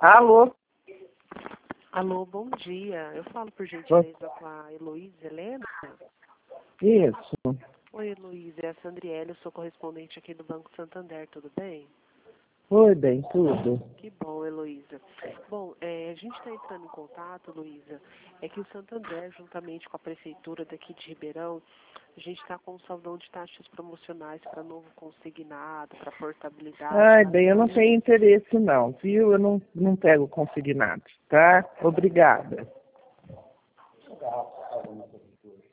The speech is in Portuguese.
Alô? Alô, bom dia. Eu falo por gentileza com a Heloísa Helena. Isso. Oi, Heloísa, é a Sandriele, eu sou correspondente aqui do Banco Santander, tudo bem? Oi, bem, tudo. Que bom, Heloísa. Bom, a gente está entrando em contato, Heloísa, é que o Santander, juntamente com a Prefeitura daqui de Ribeirão, a gente está com um saldão de taxas promocionais para novo consignado, para portabilidade. Ai, bem, eu não tenho interesse não, viu? Eu não pego consignado, tá? Obrigada.